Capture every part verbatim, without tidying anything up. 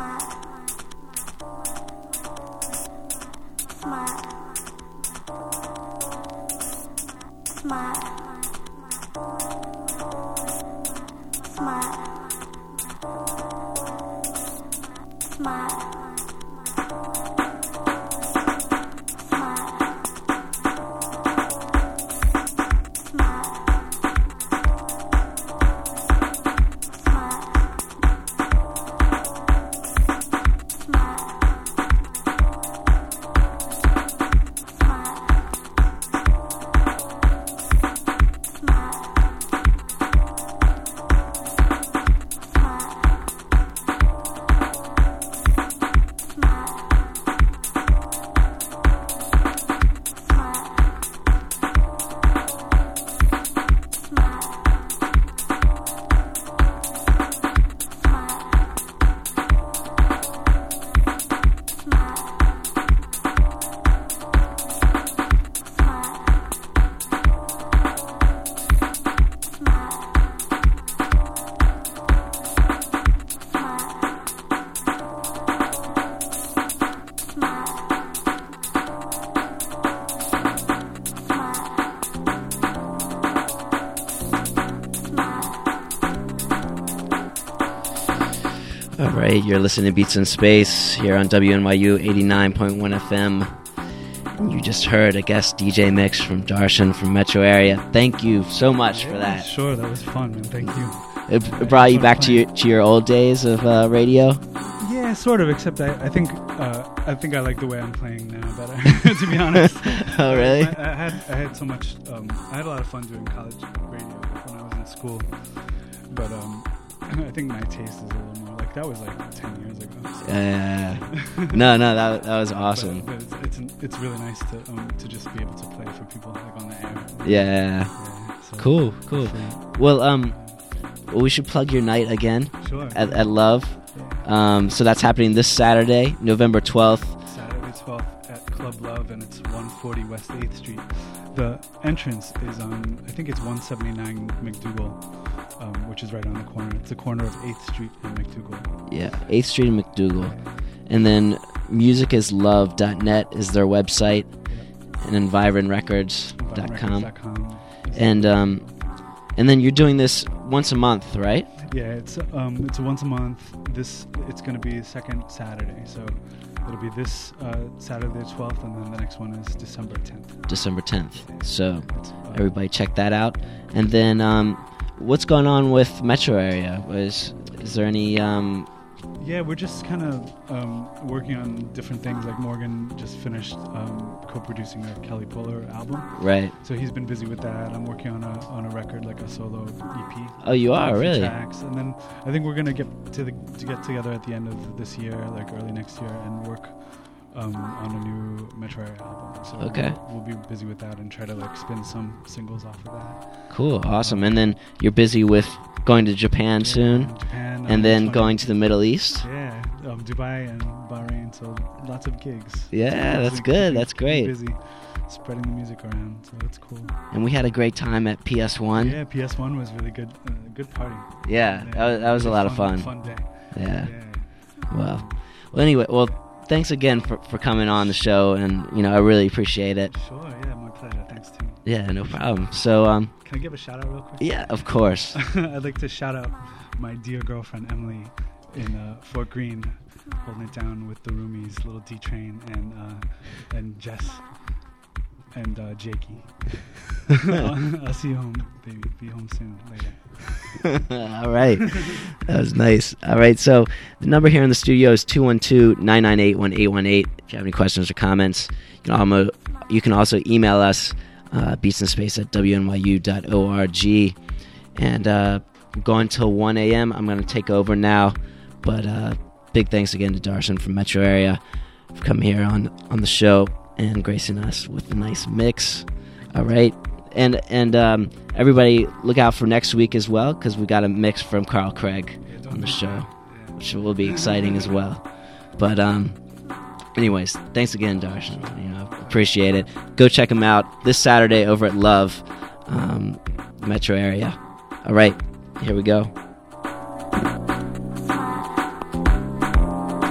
All right, you're listening to Beats in Space here on W N Y U eighty-nine point one F M. And you just heard a guest D J mix from Darshan from Metro Area. Thank you so much yeah, for that. Sure, that was fun, man. Thank you. It, it brought you back to your to your old days of uh, radio? Yeah, sort of, except I, I think uh, I think I like the way I'm playing now better, to be honest. Oh, really? I, I had I had so much, um, I had a lot of fun doing college radio when I was in school, but um, I think my taste is a little more, like, that was like ten years ago. So. Uh, no, no, that that was awesome. But, but it's, it's it's really nice to um, to just be able to play for people, like, on the air. Yeah. yeah so cool, cool. Well, um, well, we should plug your night again. Sure. At, at Love. Um, so that's happening this Saturday, November twelfth. Saturday twelfth at Club Love, and it's one forty West eighth Street. The entrance is on, I think it's one seventy-nine McDougal, um, which is right on the corner. It's the corner of eighth Street and McDougal. Yeah, eighth Street and McDougal. And then music is love dot net is their website, yep. And then vibrant records dot com. And um, and then you're doing this once a month, right? Yeah, it's um, it's a once a month. This it's going to be second Saturday, so it'll be this uh, Saturday the twelfth, and then the next one is December tenth. December tenth. So everybody check that out. And then um, what's going on with Metro Area? Is is there any? Um, yeah, we're just kind of um, working on different things. Like Morgan just finished um, co-producing a Kelly Polar album. Right. So he's been busy with that. I'm working on a on a record, like a solo E P. Oh, you are really? Tracks. And then I think we're gonna get to the to get together at the end of this year, like early next year, and work um, on a new Metro Area album. So okay. We'll, we'll be busy with that and try to like spin some singles off of that. Cool, awesome. And then you're busy with going to Japan yeah, soon, Japan, and um, then going to the Middle East. Yeah, um, Dubai and Bahrain. So lots of gigs. Yeah, so that's good. That's great. Busy spreading the music around, so that's cool. And we had a great time at P S one. Yeah, P S one was really good. Uh, good party. Yeah, yeah, that was, that was a lot of fun. Fun day. Yeah. yeah. Well, well. Anyway, well, thanks again for, for coming on the show, and you know I really appreciate it. Sure. Yeah, my pleasure. Thanks, Tim. Yeah, no problem. So, um. Can I give a shout out real quick? Yeah, of course. I'd like to shout out my dear girlfriend Emily in uh, Fort Greene, holding it down with the roomies, little D Train and uh, and Jess and uh, Jakey. I'll, I'll see you home, baby. Be home soon. Later. All right, that was nice. All right, so the number here in the studio is two one two, nine nine eight, one eight one eight. If you have any questions or comments, you can almost, you can also email us. Uh, beatsinspace at w n y u dot org. And uh, going until one a.m. I'm going to take over now. But uh, big thanks again to Darshan from Metro Area for coming here on, on the show and gracing us with a nice mix. All right. And and um, everybody look out for next week as well, because we got a mix from Carl Craig yeah, on the show, yeah. which will be exciting as well. But um, anyways, thanks again, Darshan. You know, appreciate it. Go check him out this Saturday over at Love, um, Metro Area. All right, here we go.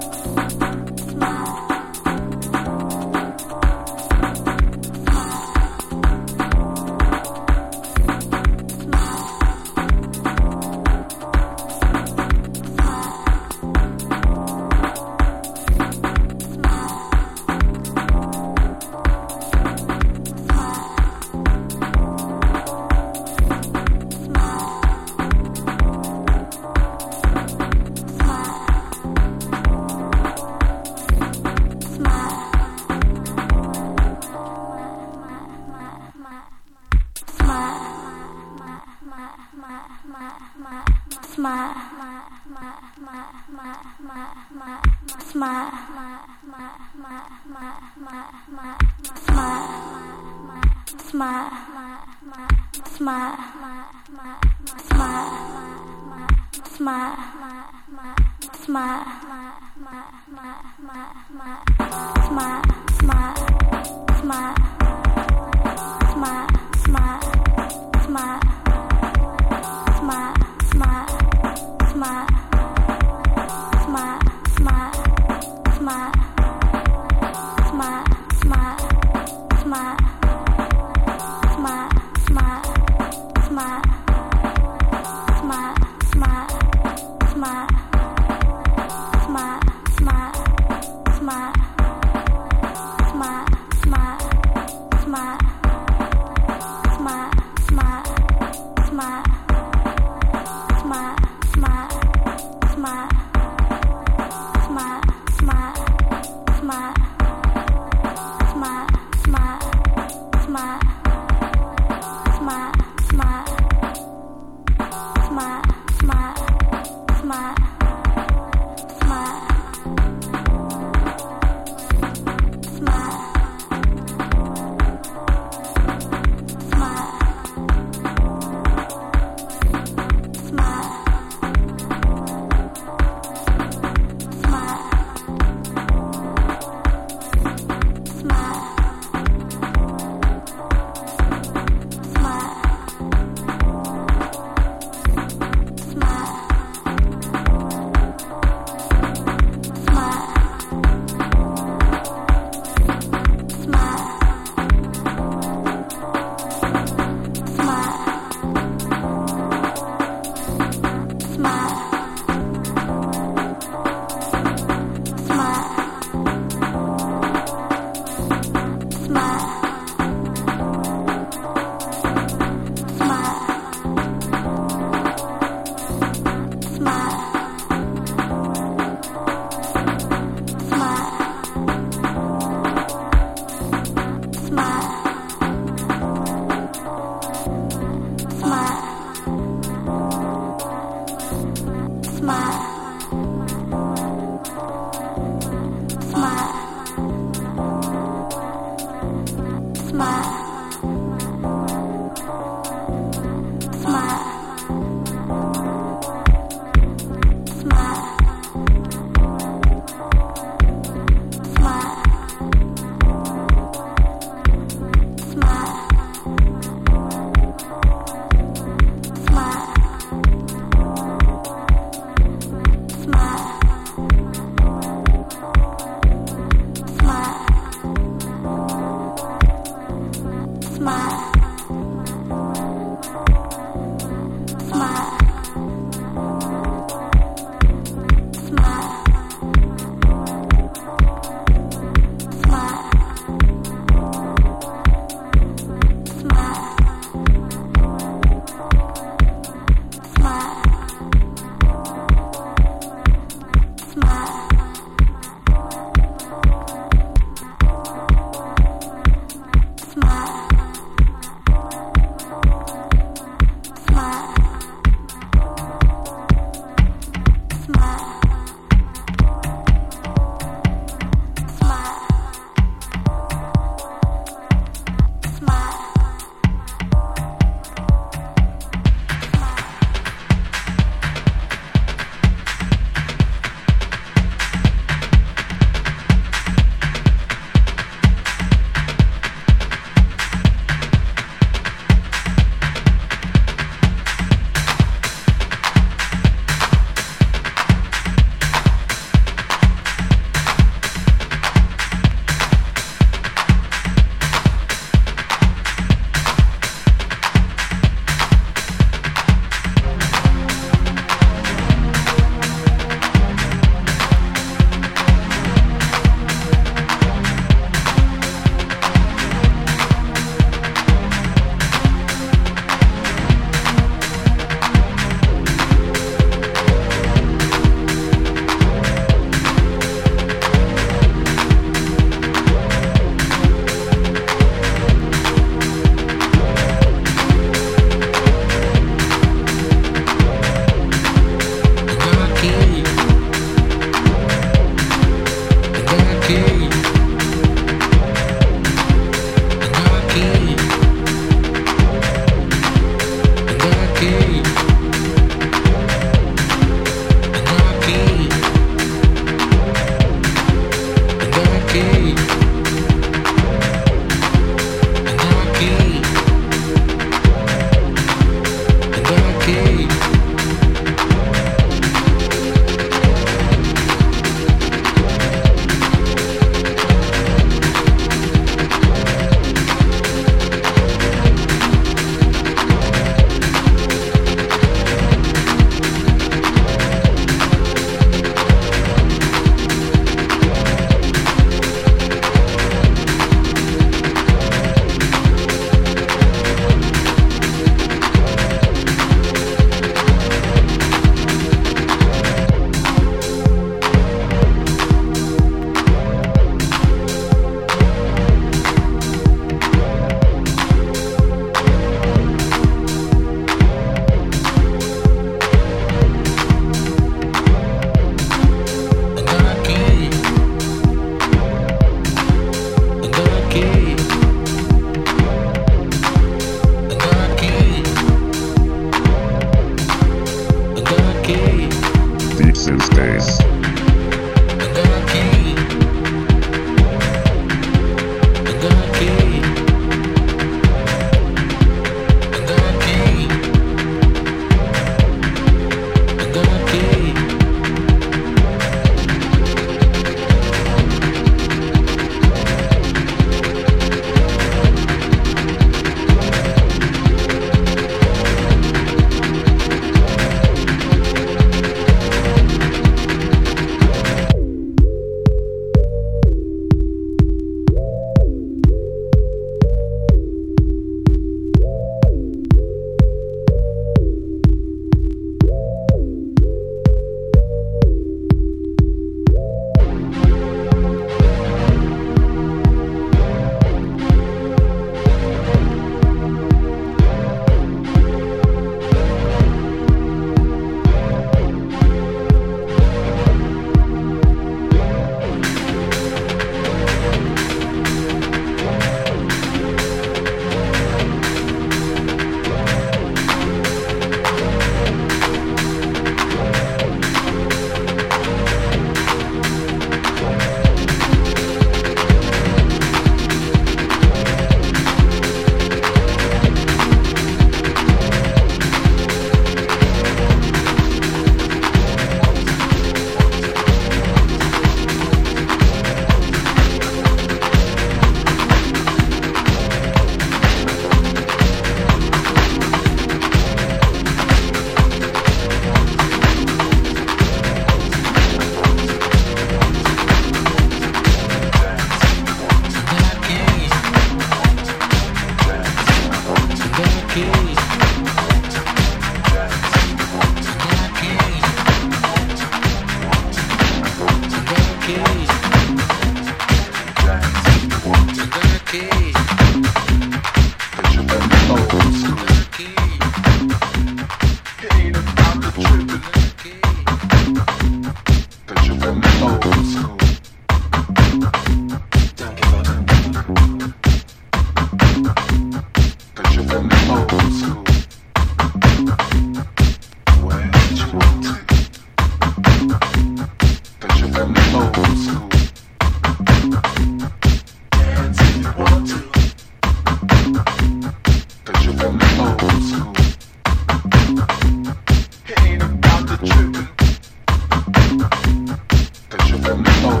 Cause you're from the old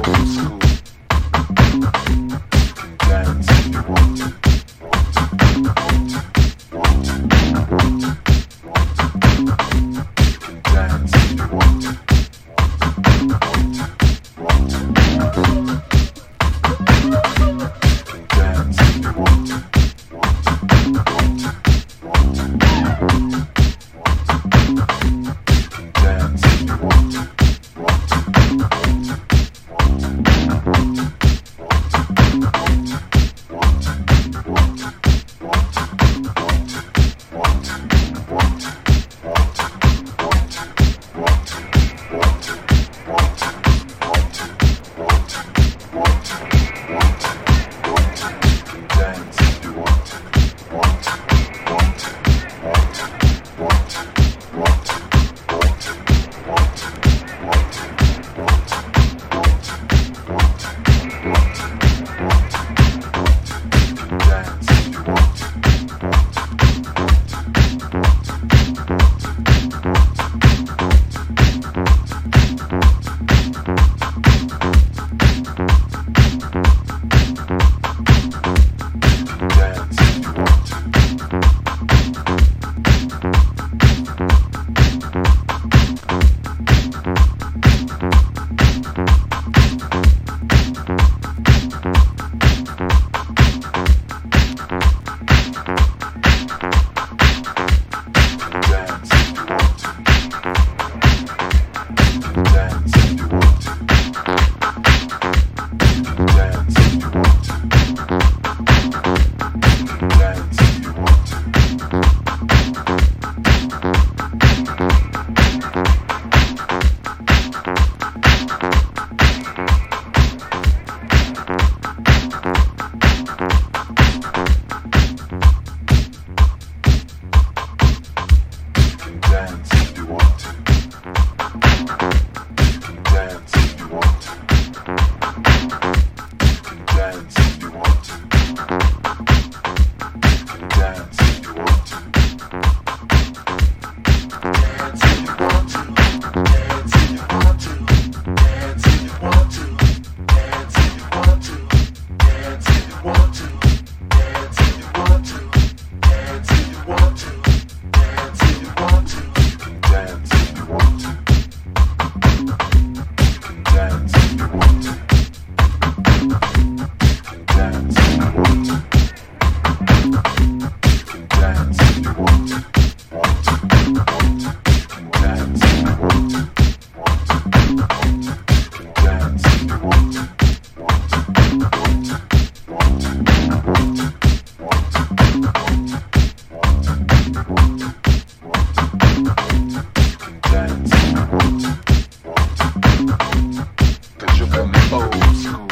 Cause you feel me old school.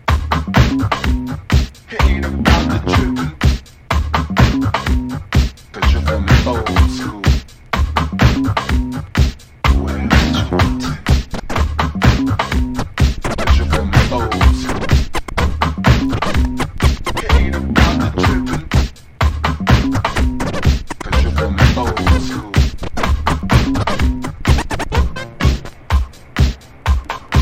It ain't about the trippin'. Cause you feel me old school. Where did you want it? Cause you feel me old school. It ain't about the trippin'. Cause you feel me old school.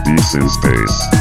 Beats in Space.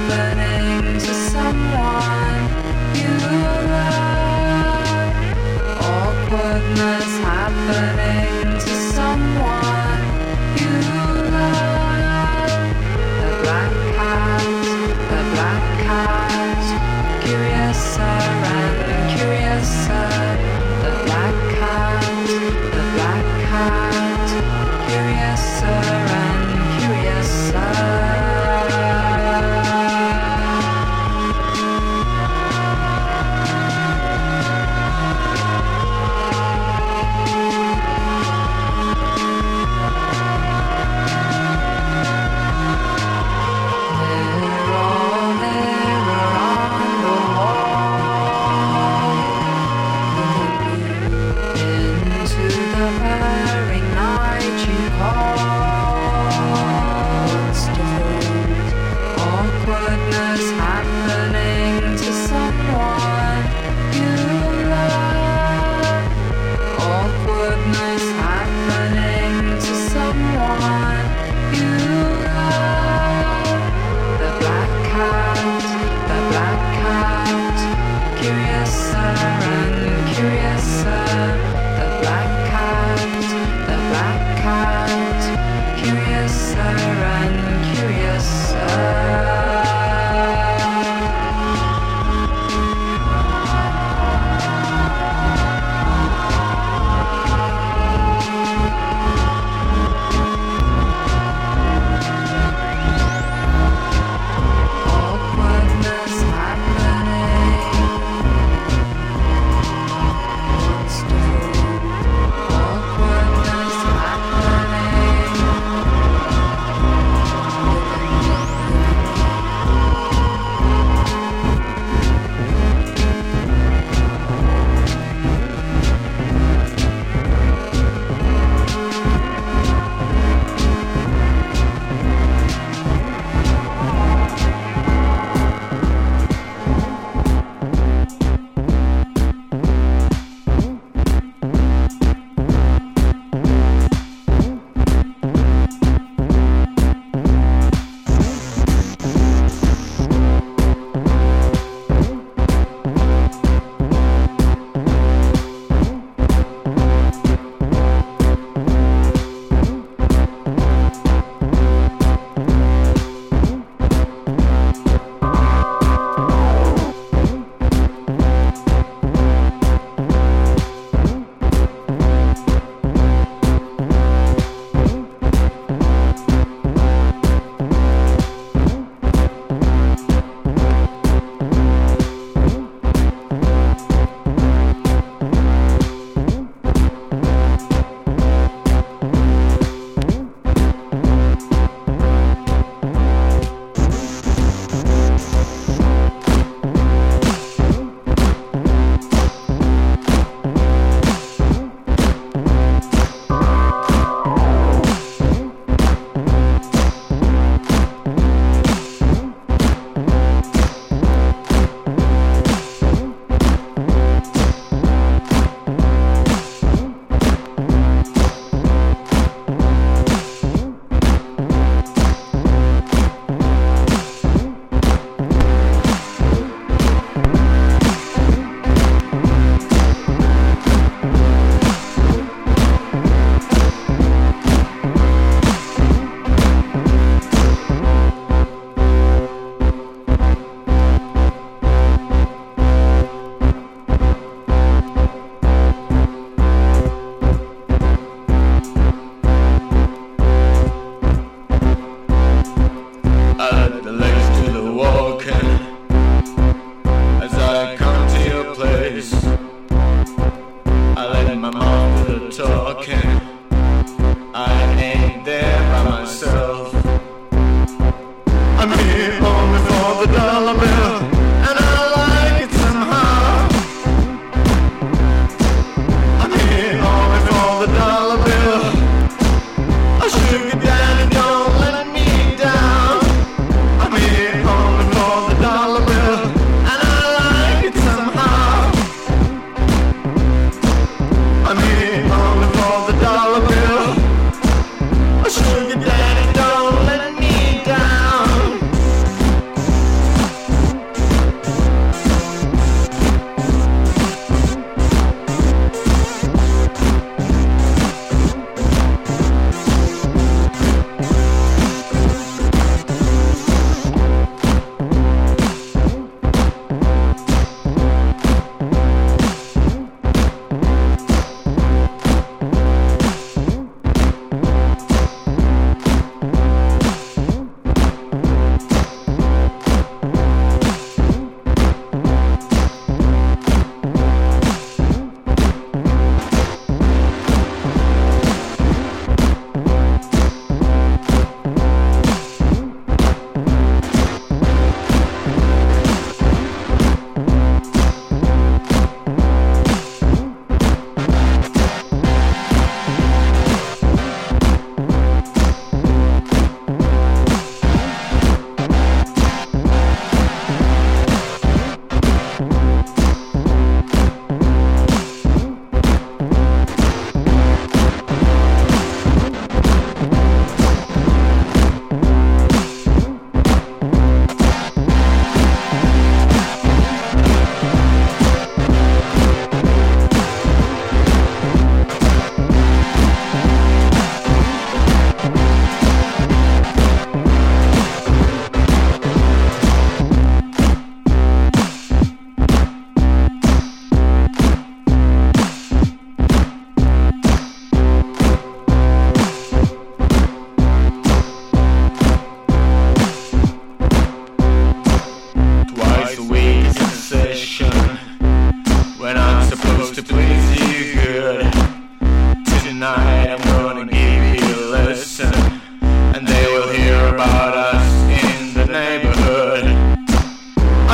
happening to someone you love. Awkwardness happening to someone you love. The black cat, the black cat, curiouser and curiouser. The black cat, the black cat, curiouser and curiouser. Curiouser and curiouser.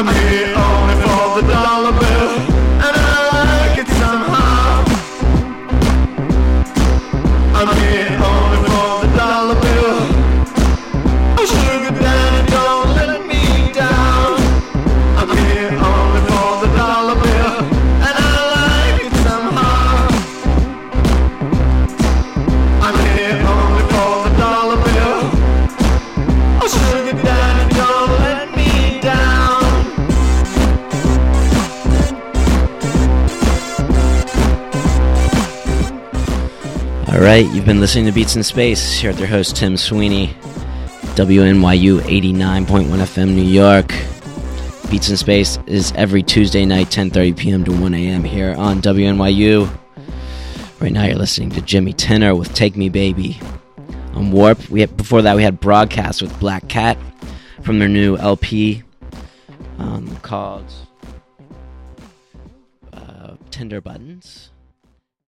I'm here only for the dollar bill, and I like it somehow. I'm here only for the dollar bill. Oh, sugar daddy, don't let me down. I'm here only for the dollar bill, and I like it somehow. I'm here only for the dollar bill. Oh, sugar daddy, don't let me down. All right, you've been listening to Beats in Space here with your host Tim Sweeney, W N Y U eighty-nine point one F M New York. Beats in Space is every Tuesday night, ten thirty p.m. to one a.m. here on W N Y U. Right now you're listening to Jimmy Tenor with Take Me Baby. On Warp, we had, before that we had Broadcast with Black Cat from their new L P um, called uh, Tender Buttons.